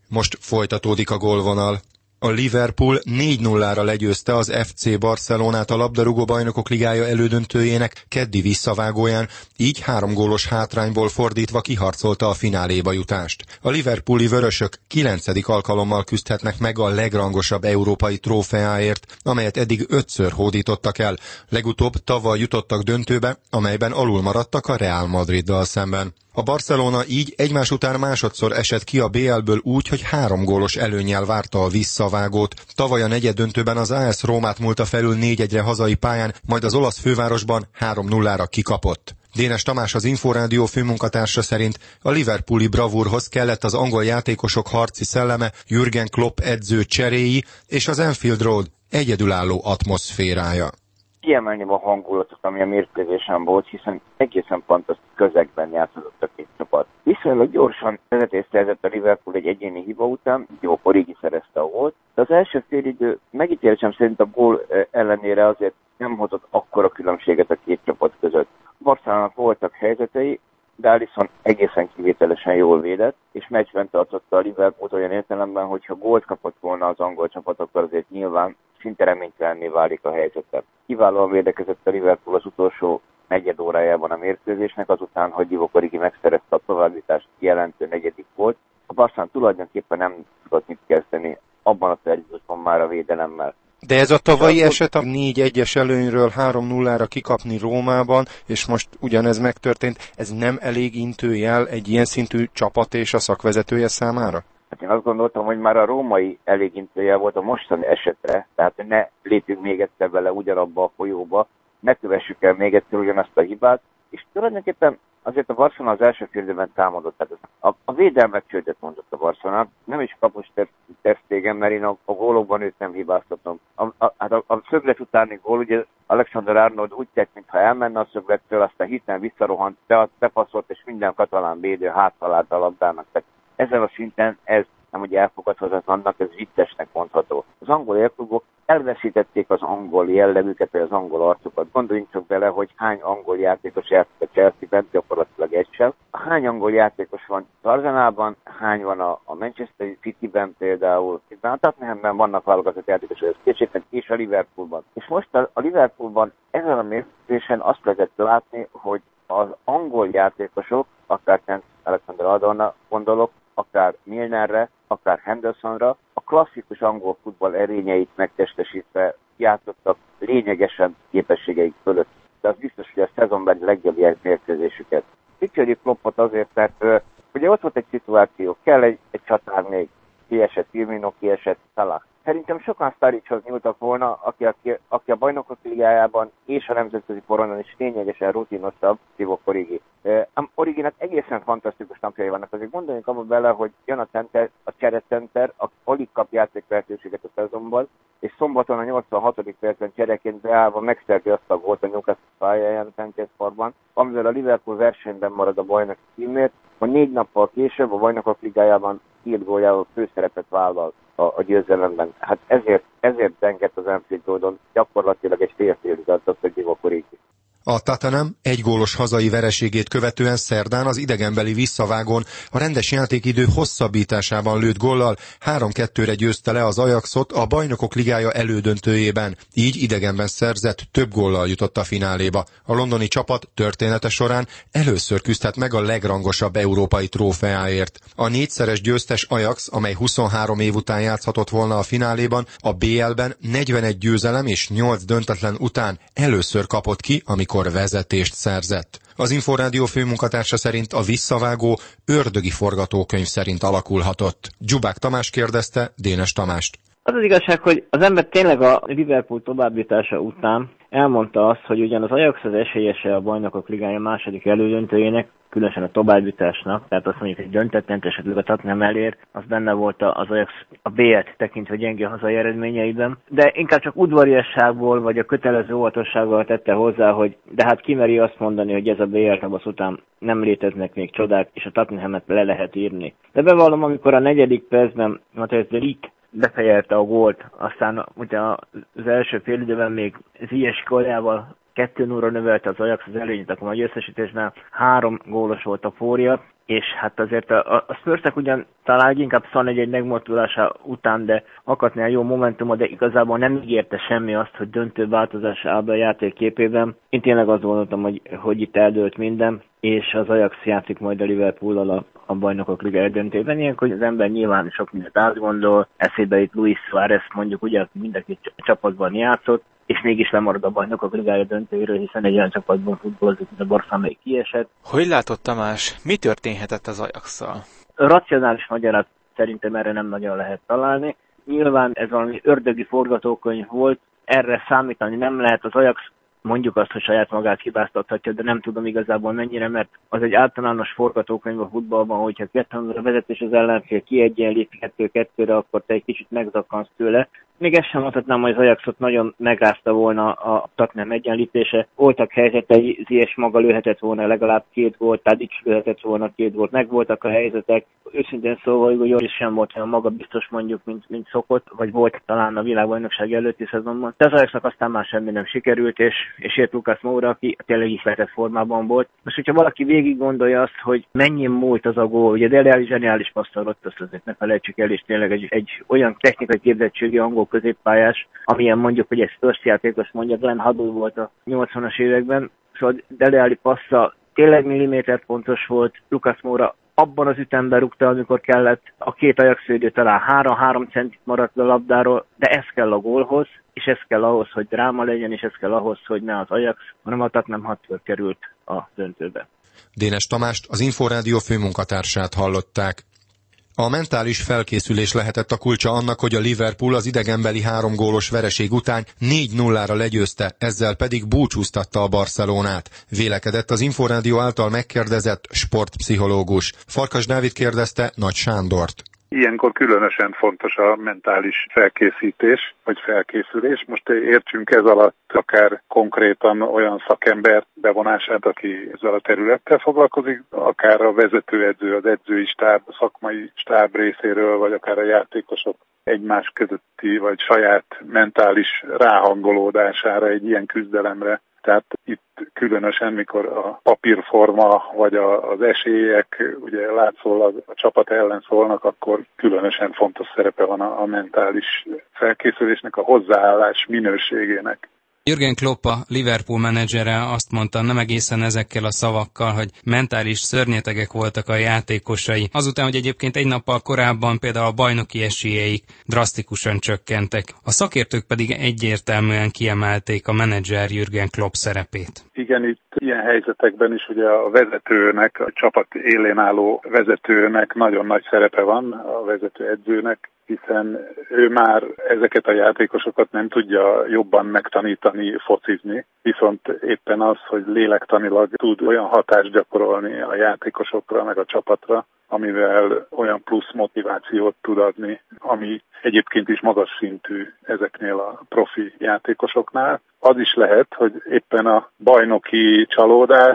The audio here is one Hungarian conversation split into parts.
Most folytatódik a gólvonal. A Liverpool 4-0-ra legyőzte az FC Barcelonát a labdarúgó bajnokok ligája elődöntőjének keddi visszavágóján, így 3 gólos hátrányból fordítva kiharcolta a fináléba jutást. A liverpooli vörösök 9. alkalommal küzdhetnek meg a legrangosabb európai trófeáért, amelyet eddig 5-ször hódítottak el. Legutóbb tavaly jutottak döntőbe, amelyben alul maradtak a Real Madriddal szemben. A Barcelona így egymás után másodszor esett ki a BL-ből úgy, hogy 3 gólos előnnyel várta a visszavágót. Tavaly a negyeddöntőben az AS Rómát múlta felül 4-1-re hazai pályán, majd az olasz fővárosban 3-0-ra kikapott. Dénes Tamás, az Inforádió főmunkatársa szerint a liverpooli bravúrhoz kellett az angol játékosok harci szelleme, Jürgen Klopp edző cseréi és az Anfield Road egyedülálló atmoszférája. Kiemelném a hangulatot, ami a mérkőzésen volt, hiszen egészen fantasztikus közegben játszott a két csapat. Viszonylag gyorsan vezetést szerzett a Liverpool egy egyéni hiba után, jó, Origi szerezte a gólt, de az első félidő megítélésem szerint a gól ellenére azért nem hozott akkora különbséget a két csapat között. Barcelonának voltak helyzetei, de Alisson egészen kivételesen jól védett, és meccsben tartotta a Liverpoolt olyan értelemben, hogyha gólt kapott volna az angol csapat, akkor azért nyilván szinte reménytelenné válik a helyzete. Kiválóan védekezett a Liverpool az utolsó negyed órájában a mérkőzésnek, azután, hogy Divock Origi megszerezte a továbbjutást jelentő negyedik volt. A Barcelona tulajdonképpen nem tudott mit kezdeni abban a periódusban már a védelemmel. De ez a tavalyi eset a 4-1-es előnyről 3-0-ra kikapni Rómában, és most ugyanez megtörtént, ez nem elég intőjel egy ilyen szintű csapat és a szakvezetője számára? Hát én azt gondoltam, hogy már a római elég intőjel volt a mostani esetre, tehát ne lépjünk még egyszer bele ugyanabba a folyóba, ne kövessük el még egyszer ugyanazt a hibát, és tulajdonképpen azért a Barcelona az első félidőben támadott. Tehát a védelmet csődöt mondott a Barcelona, nem is kapus Ter Stegen, mert én a gólokban őt nem hibáztatom. A szöglet utáni gól, ugye Alexander-Arnold úgy tett, mintha elmenne a szöglettől, aztán hirtelen visszarohant, bepasszolt, és minden katalán védő háttalálta a labdának. Tehát ezen a szinten ez nem ugye elfogadhatatlannak, ez viccesnek mondható. Az angol élklubok elveszítették az angol jellegüket, vagy az angol arcukat. Gondoljunk csak bele, hogy hány angol játékos játszik a Chelsea-ben, gyakorlatilag egy sem. Hány angol játékos van Arsenalban, hány van a Manchester City-ben például, a Tottenhamben vannak válogatott játékosok, és a Liverpoolban. És most a Liverpoolban ezen a mérkőzésen azt lehetett látni, hogy az angol játékosok, akár Alexander-Arnoldra gondolok, akár Milnerre, akár Hendersonra, a klasszikus angol futball erényeit megtestesítve játszottak lényegesen képességeik fölött. De az biztos, hogy a szezonban legjobb mérkőzésüket. Dicsérjük Kloppot azért, mert ugye ott volt egy szituáció, kell egy csatár még, kiesett Firmino, kiesett Salah. Szerintem sokan Starichoz nyúltak volna, aki a bajnokok ligájában és a nemzetközi poronon is lényegesen rutinosabb, Divock Origi. Originak egészen fantasztikus napjai vannak. Azért gondoljunk abba bele, hogy jön a cserecenter, alig kap játéklehetőséget a szezonban, és szombaton a 86. percben csereként beállva megszerzi azt a gólt a Newcastle pályáján a Sanchez Parkban, amivel a Liverpool versenyben marad a bajnoki címért, hogy 4 nappal később a bajnokok ligájában 2 góljával főszerepet vállal a győzelemben. Hát ezért dengett az Anfield Roadon gyakorlatilag egy fél-félig adott a Divock Origi. A Tottenham 1 gólos hazai vereségét követően szerdán az idegenbeli visszavágón a rendes játékidő hosszabbításában lőtt góllal 3-2-re győzte le az Ajaxot a Bajnokok Ligája elődöntőjében, így idegenben szerzett több góllal jutott a fináléba. A londoni csapat története során először küzdhet meg a legrangosabb európai trófeáért. A 4-szeres győztes Ajax, amely 23 év után játszhatott volna a fináléban, a BL-ben 41 győzelem és 8 döntetlen után először kapott ki, amikor vezetést szerzett. Az Inforádió főmunkatársa szerint a visszavágó ördögi forgatókönyv szerint alakulhatott. Dzsubák Tamás kérdezte Dénes Tamást. Az az igazság, hogy az ember tényleg a Liverpool továbbjutása után elmondta azt, hogy ugyan az Ajax az esélyese a Bajnokok Ligája második elődöntőjének, különösen a továbbjutásnak, tehát azt mondjuk, hogy döntetlen esetleg a Tottenham elér, az benne volt az Ajax a BL-t tekintve gyenge hazai eredményeiben, de inkább csak udvariasságból vagy a kötelező óvatossággal tette hozzá, hogy de hát kimeri azt mondani, hogy ez a BL tavasz után nem léteznek még csodák, és a Tottenhamet le lehet írni. De bevallom, amikor a 4. percben Matthijs de Ligt befejelte a gólt, aztán ugye az első félidőben még Ziyech góljával 2-0-ra növelte az Ajax az előnyt, akkor a összesítésben 3 gólos volt a fória, és hát azért a Spursnek ugyan talán inkább 4-1 megmozdulása után, de akadni a jó momentumot, de igazából nem ígérte semmi azt, hogy döntő változás áll be a játék képében. Én tényleg azt gondoltam, hogy itt eldőlt minden, és az Ajax játszik majd a Liverpool-al a Bajnokok Liga eldöntőben. Ilyenkor az ember nyilván sok mindent átgondol, eszébe itt Luis Suárez mondjuk, ugye, mindenki csapatban játszott, és mégis lemarad a Bajnokok Ligája döntőjéről, hiszen egy olyan csapatban futballozik, mint a Barca, amelyik kiesett. Hogy látod, Tamás, mi történhetett az Ajax-szal? Racionális magyarát szerintem erre nem nagyon lehet találni. Nyilván ez valami ördögi forgatókönyv volt, erre számítani nem lehet. Az Ajax mondjuk azt, hogy saját magát hibáztathatja, de nem tudom igazából mennyire, mert az egy általános forgatókönyv a futballban, hogyha 2-0-ra vezetés az ellenfél kiegyenlít 2-2-re, akkor te egy kicsit megzakkansz tőle. Még ezt sem mondhatnám, hogy az Ajaxot nagyon megrázta volna a Tottenham egyenlítése. Voltak helyzetei, Ziyech maga lőhetett volna legalább 2 gólt, Tadic lőhetett volna 2 gólt, megvoltak a helyzetek. Őszintén szóval, hogy Joris sem volt olyan magabiztos mondjuk, mint szokott, vagy volt talán a világbajnokság előtti szezonban. De az Ajaxnak aztán már semmi nem sikerült, és ért Lucas Moura, aki tényleg ihletett formában volt. Most, hogyha valaki végig gondolja azt, hogy mennyi múlt az a gól, ugye Dele Alli zseniális passzal ott, azt azért ne felejtsük el, és tényleg egy olyan technikai képzettségi angol középpályás, amilyen mondjuk, hogy egy Spurs játékos mondja, Glenn Hoddle volt a 80-as években, szóval Dele Alli passza tényleg milliméterpontos volt, Lucas Moura abban az ütemben rúgta, amikor kellett, a két Ajax-védő talán 3 centit maradt a labdáról, de ez kell a gólhoz, és ez kell ahhoz, hogy dráma legyen, és ez kell ahhoz, hogy ne az Ajax, hanem a Tottenham Hotspur került a döntőbe. Dénes Tamást, az Inforádió főmunkatársát hallották. A mentális felkészülés lehetett a kulcsa annak, hogy a Liverpool az idegenbeli 3 gólos vereség után 4-0-ra legyőzte, ezzel pedig búcsúztatta a Barcelonát. Vélekedett az Inforádió által megkérdezett sportpszichológus. Farkas Dávid kérdezte Nagy Sándort. Ilyenkor különösen fontos a mentális felkészítés, vagy felkészülés. Most értsünk ez alatt akár konkrétan olyan szakember bevonását, aki ezzel a területtel foglalkozik, akár a vezetőedző, az edzői stáb, a szakmai stáb részéről, vagy akár a játékosok egymás közötti, vagy saját mentális ráhangolódására egy ilyen küzdelemre. Tehát itt különösen, mikor a papírforma vagy az esélyek ugye látszólag a csapat ellen szólnak, akkor különösen fontos szerepe van a mentális felkészülésnek, a hozzáállás minőségének. Jürgen Klopp, a Liverpool menedzsere azt mondta nem egészen ezekkel a szavakkal, hogy mentális szörnyetegek voltak a játékosai. Azután, hogy egyébként egy nappal korábban például a bajnoki esélyeik drasztikusan csökkentek. A szakértők pedig egyértelműen kiemelték a menedzser Jürgen Klopp szerepét. Igen, itt ilyen helyzetekben is ugye a vezetőnek, a csapat élén álló vezetőnek nagyon nagy szerepe van, a vezetőedzőnek, hiszen ő már ezeket a játékosokat nem tudja jobban megtanítani focizni, viszont éppen az, hogy lélektanilag tud olyan hatást gyakorolni a játékosokra, meg a csapatra, amivel olyan plusz motivációt tud adni, ami egyébként is magas szintű ezeknél a profi játékosoknál. Az is lehet, hogy éppen a bajnoki csalódás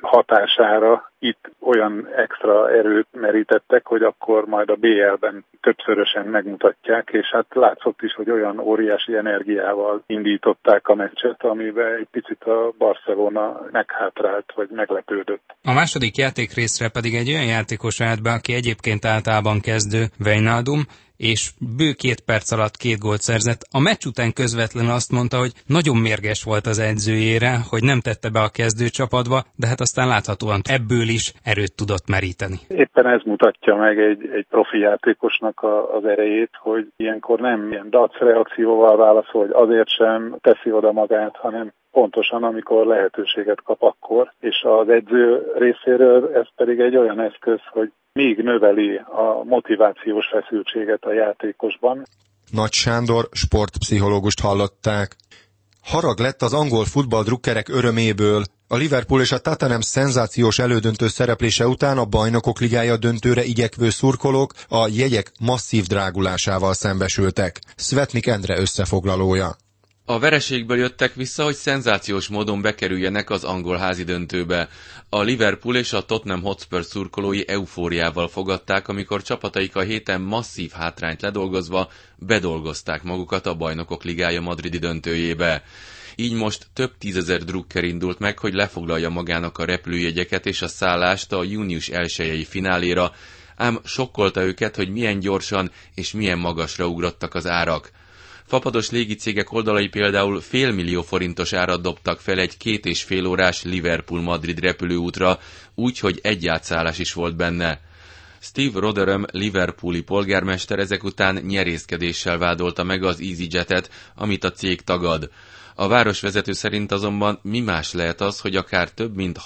hatására itt olyan extra erőt merítettek, hogy akkor majd a BL-ben többszörösen megmutatják, és hát látszott is, hogy olyan óriási energiával indították a meccset, amiben egy picit a Barcelona meghátrált, vagy meglepődött. A második játékrészre pedig egy olyan játékos állt be, aki egyébként általában kezdő, Wijnaldum, és bő 2 perc alatt 2 gólt szerzett. A meccs után közvetlenül azt mondta, hogy nagyon mérges volt az edzőjére, hogy nem tette be a kezdőcsapatba, de hát aztán láthatóan ebből is erőt tudott meríteni. Éppen ez mutatja meg egy profi játékosnak az erejét, hogy ilyenkor nem ilyen dac reakcióval válaszol, hogy azért sem teszi oda magát, hanem pontosan, amikor lehetőséget kap akkor, és az edző részéről ez pedig egy olyan eszköz, hogy még növeli a motivációs feszültséget a játékosban. Nagy Sándor sportpszichológust hallották. Harag lett az angol futballdrukkerek öröméből. A Liverpool és a Tottenham szenzációs elődöntő szereplése után a Bajnokok Ligája döntőre igyekvő szurkolók a jegyek masszív drágulásával szembesültek. Svetnik Endre összefoglalója. A vereségből jöttek vissza, hogy szenzációs módon bekerüljenek az angol házi döntőbe. A Liverpool és a Tottenham Hotspur szurkolói eufóriával fogadták, amikor csapataik a héten masszív hátrányt ledolgozva bedolgozták magukat a Bajnokok Ligája madridi döntőjébe. így most több tízezer drukker indult meg, hogy lefoglalja magának a repülőjegyeket és a szállást a június 1-i fináléra, ám sokkolta őket, hogy milyen gyorsan és milyen magasra ugrottak az árak. Fapados légicégek oldalai például $500 000 forintos árat dobtak fel egy 2,5 órás Liverpool-Madrid repülőútra, úgy, hogy egy átszállás is volt benne. Steve Rotheram liverpooli polgármester ezek után nyerészkedéssel vádolta meg az EasyJet-et, amit a cég tagad. A városvezető szerint azonban mi más lehet az, hogy akár több mint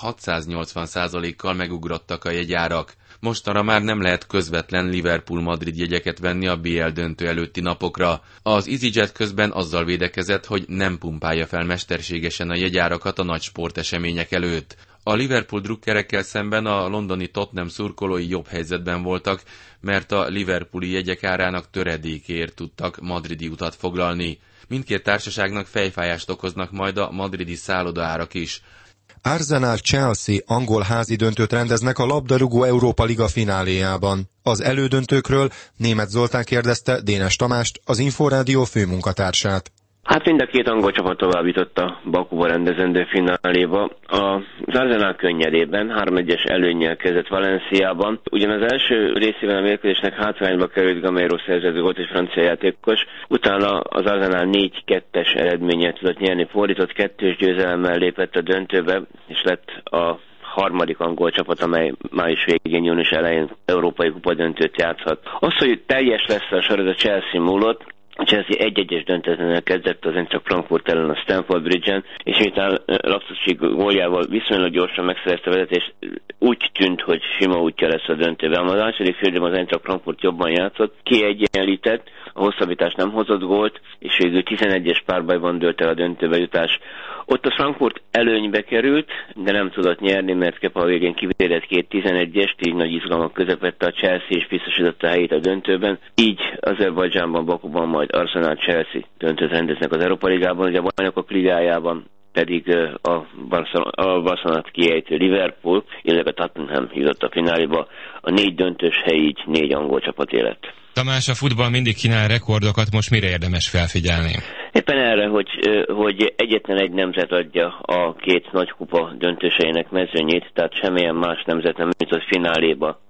680%-kal megugrottak a jegyárak. Mostanra már nem lehet közvetlen Liverpool-Madrid jegyeket venni a BL döntő előtti napokra. Az EasyJet közben azzal védekezett, hogy nem pumpálja fel mesterségesen a jegyárakat a nagy sportesemények előtt. A Liverpool drukkerekkel szemben a londoni Tottenham szurkolói jobb helyzetben voltak, mert a liverpooli jegyek árának töredékéért tudtak madridi utat foglalni. Mindkét társaságnak fejfájást okoznak majd a madridi szállodaárak is. Arsenal-Chelsea angol házi döntőt rendeznek a labdarúgó Európa Liga fináléjában. Az elődöntőkről Németh Zoltán kérdezte Dénes Tamást, az Inforádió főmunkatársát. Hát mind a két angol csapat továbbjutott a Bakuba rendezendő fináléba. Az Arsenal könnyedében 3-1-es előnnyel kezdett Valenciában. Ugyan az első részében a mérkőzésnek hátrányba került Gamero szerzett gólt és francia játékos. Utána az Arsenal 4-2-es eredménnyel tudott nyerni, fordított 2-2 győzelemmel lépett a döntőbe, és lett a harmadik angol csapat, amely május végén, június elején európai kupa döntőt játszhat. Az, hogy teljes lesz a sor, ez a Chelsea múlott. A Chelsea 1-1-es döntetlenül kezdett az Eintracht Frankfurt ellen a Stamford Bridge-en, és miután Loftus-Cheek góljával viszonylag gyorsan megszerezte a vezetést, úgy tűnt, hogy sima útja lesz a döntőben. A második félidőben az Eintracht Frankfurt jobban játszott, kiegyenlített, a hosszabbítás nem hozott gólt, és végül 11-es párbajban dőlt el a döntőbe jutás. Ott a Frankfurt előnybe került, de nem tudott nyerni, mert Kepa a végén kivédett 2-11-est, így nagy izgalmak közepette a Chelsea, és biztosította a helyét a döntőben. Így Azerbajdzsánban, Bakuban majd Arsenal-Chelsea döntőt rendeznek az Európa Ligában, ugye a Bajnokok Ligájában pedig a Barcelonát kiejtő Liverpool, illetve Tottenham jutott a fináléba. A 4 döntős hely így 4 angol csapat élet. Tamás, a futball mindig kínál rekordokat, most mire érdemes felfigyelni? Éppen erre, hogy egyetlen egy nemzet adja a két nagy kupa döntőseinek mezőnyét, tehát semmilyen más nemzet nem jutott fináléba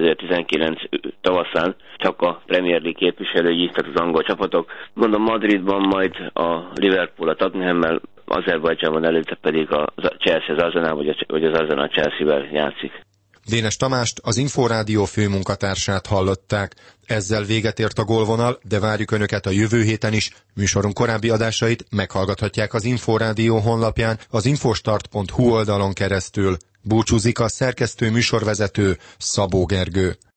2019 tavaszán, csak a Premier League képviselői, tehát az angol csapatok. Mondom, Madridban majd a Liverpool a Tottenhammel, Azerbajdzsánban előtte pedig a Chelsea az Arsenal, vagy az Arsenal Chelsea-vel játszik. Dénes Tamást, az Inforádió főmunkatársát hallották. Ezzel véget ért a gólvonal, de várjuk Önöket a jövő héten is. Műsorunk korábbi adásait meghallgathatják az Inforádió honlapján, az infostart.hu oldalon keresztül. Búcsúzik a szerkesztő műsorvezető Szabó Gergő.